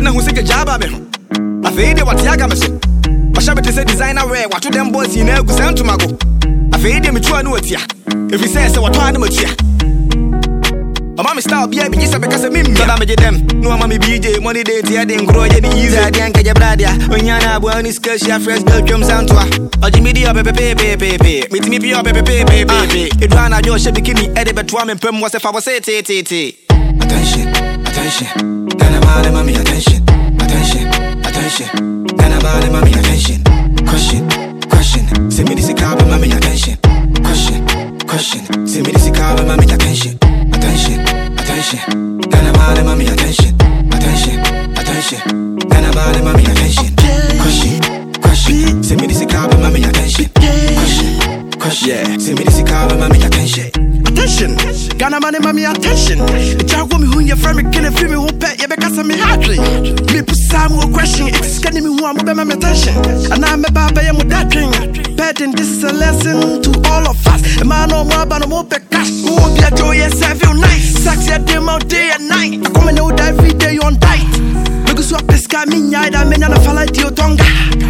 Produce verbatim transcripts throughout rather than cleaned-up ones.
na who say jaba me. I fade what yaga me so. I shall be say designer wear what to them boys in a go send to mago. I fade me try no tia. If he says what one mo tia. My mommy style be because I mean, but I'm a them. No, I'm a B J, money day, I didn't grow any easy. I didn't get your brother. When you're not born, it's because you're fresh, girl, comes down to her. Or Jimmy, you're baby, baby, baby. Meet me, you're baby, baby, baby. It ran out your ship, give me Eddie, but one and Pem was if I was say, T T T. Attention, attention. Then I'm all in mommy, attention. Attention, attention. Then I'm all in mommy, attention. Question, question. Send me this car, mommy, attention. Question, question. Send me this car, mommy, attention. Attention, attention. Then I'm all in mommy, attention. Attention, attention. Then I'm all in mommy, attention. Question, question. Send me this car, mommy, attention. Question, question. Send me this car, mommy, attention. Attention, Ghana money, mommy, attention. The child woman who your friend me kill free me who pet you because I'm hardly. Me put some more question. It's getting me who I'm moving my attention. And I'm a baba, I'm with that drink. Betting this is a lesson to all of us. A man no more, but no more pet cash. Who won't be a joy, yes, I feel nice. Sexy at them out day and night. I come and out every day on diet. Because what pesca me, I mean, I'm a fella to your tongue.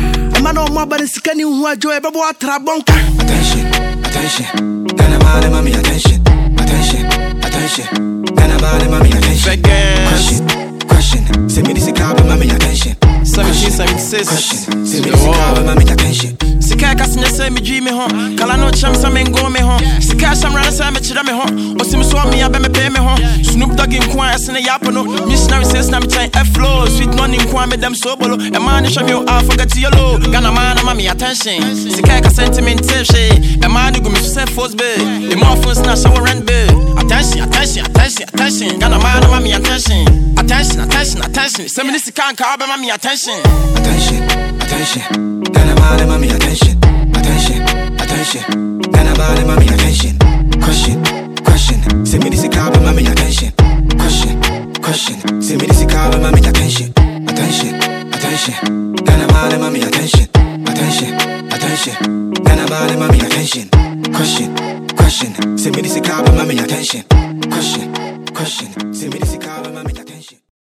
A man no more, but it's getting who I joy, but what trabonka. Attention, attention. Then I'm all in mommy, attention. Attention, attention. Then I'm all in mommy, attention. Question, question. Send me this car, mommy, attention. seventeen seventy-six. Question. Send me this car, mommy, attention. Sika kasne say me dream me home. Kala no cham sa me go me home. Sika sham rana say me chira me home. Osim so me abe me pay me home. Snoop Dogg in kwa asene yapo no. Missionary says na me chain F flow. Sweet money in kwa me them so bolo. E man show me I forget to yellow. Ghana man mami attention. Sika ka sentiment she. E man go me say force be. The more phones na show rent be. Attention, attention, attention, attention. Ghana man mami attention. Attention, attention, attention. Say me this can ka abe mami attention. Attention, attention. Then I'm all in mommy, attention. Attention, attention. Then I'm all in mommy, attention. Question, question. Send me this car, mommy, attention. Question, question. Send me this car, mommy, attention. Attention, attention. Then I'm all in mommy, attention. Attention, attention. Then I'm all in mommy, attention. Question, question. Send me this car, mommy, attention. Question, question. Send me this car, mommy, attention.